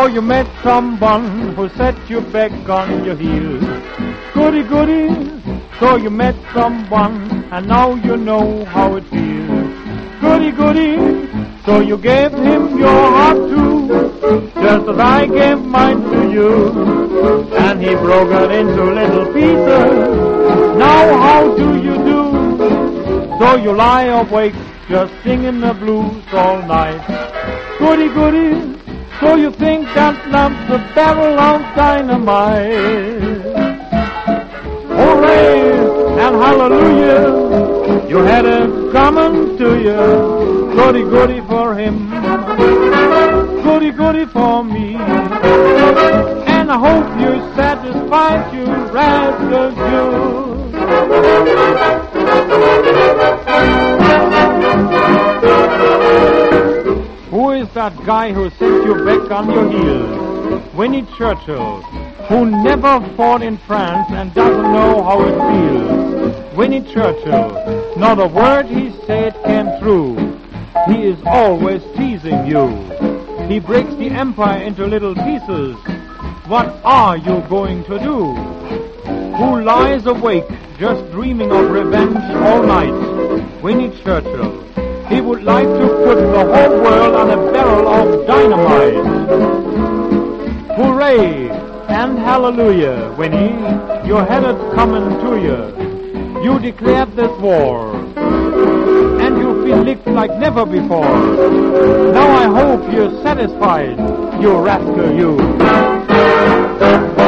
So you met someone who set you back on your heels. Goody, goody. So you met someone and now you know how it feels. Goody, goody. So you gave him your heart too, just as I gave mine to you. And he broke it into little pieces. Now how do you do? So you lie awake just singing the blues all night. Goody, goody. So you think that love's a barrel of dynamite. Hooray and hallelujah, you had it coming to you. Goody, goody for him, goody, goody for me. And I hope you're satisfied, you rascal Jew. Who is that guy who sent you back on your heels? Winnie Churchill, who never fought in France and doesn't know how it feels. Winnie Churchill, not a word he said came true. He is always teasing you. He breaks the empire into little pieces. What are you going to do? Who lies awake just dreaming of revenge all night? Winnie Churchill. He would like to put the whole world on a barrel of dynamite. Hooray and hallelujah, Winnie, you had it coming to you. You declared this war, and you feel licked like never before. Now I hope you're satisfied, you rascal you.